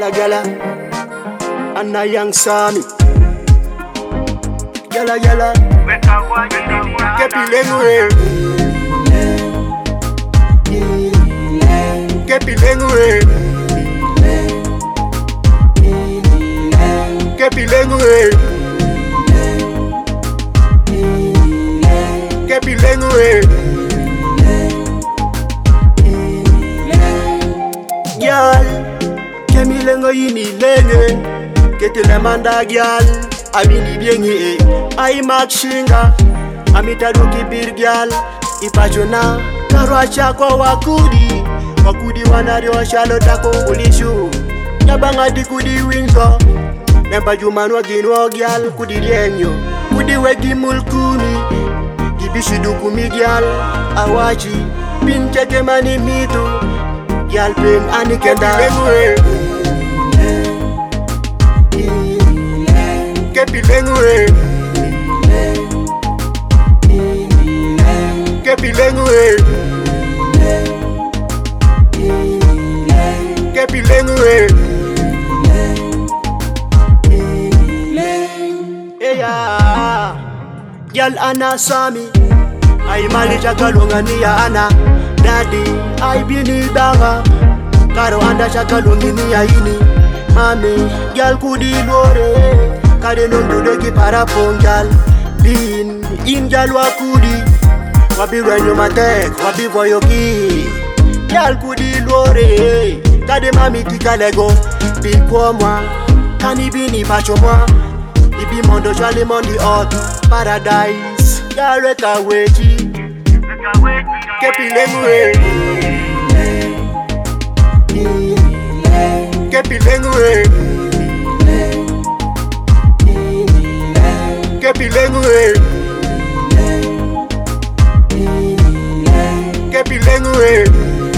Gala, Anna Young Sammy. Gala, Kepilengwe, Kepilengwe, Kepilengwe, Kepilengwe. Gyal, kemilengo yini lenge, ketele manda gyal, abini biengi ai makshinga, amitaruki bir gyal, ipachona karwacha kwa wakudi wanaryo shalo tako ulishu, nyabanga di kudi winzo, nempa jumanwa ginwa gyal kudi rienyo, kudi wegi mulkuni, gibishidu kumi gyal, awachi, pincheke mani mitu, gyal pen anikenda Kepilengwe, Kepilengwe, Kepilengwe. Eya, gyal Anna Sammy, ai mali chakalunga ni ya Anna. Daddy, ai bini daga, karo anda chakalungi ni ya ini. Mami, gyal kudi lore, kade nondude ki parapon gyal. Bin, in gyal wakudi, wabi wenyo matek, wabi voyoki. Gyal kudi lore, kade mami kikalego. Bin kwa mwa, kani bini pacho mwa. Ibi mondo jali mondi hot, paradise. Gyal weka wechi, Kepilengwe, Kepilengwe, Kepilengwe, Kepilengwe.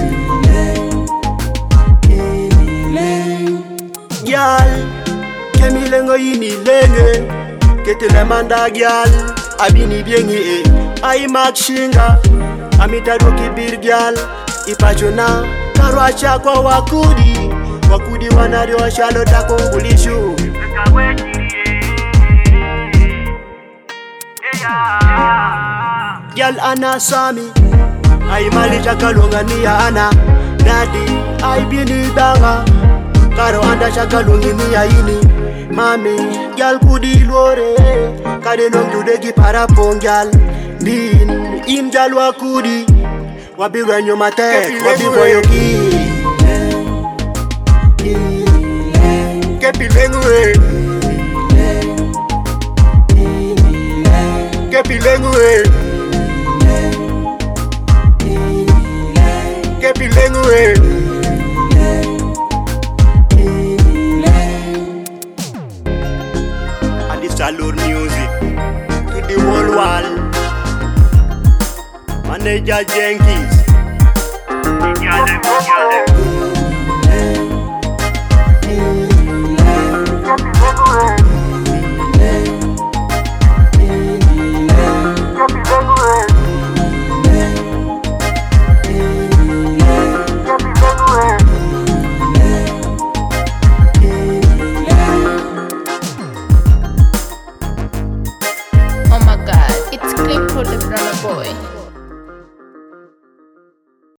Gyal, kemilengo yini lenge, ketele manda gyal, abini biengi ai makshinga, amitaruki bir gyal, ipachona karwacha kwa wakudi wanaryo shalo tako ulishu. Gyal Anna Sammy, ai mali chakalunga ni ya Anna. Daddy, ai bini daga, karo anda chakalungi ni ya ini. Mami, gyal kudi lore, kade nondude ki parapon gyal. Bin, in gyal wakudi, wabi wenyo matek, wabi voyoki. Kepilengwe, Kepilengwe, Kepilengwe. And this Salur music to the whole world. Manager Jenkins.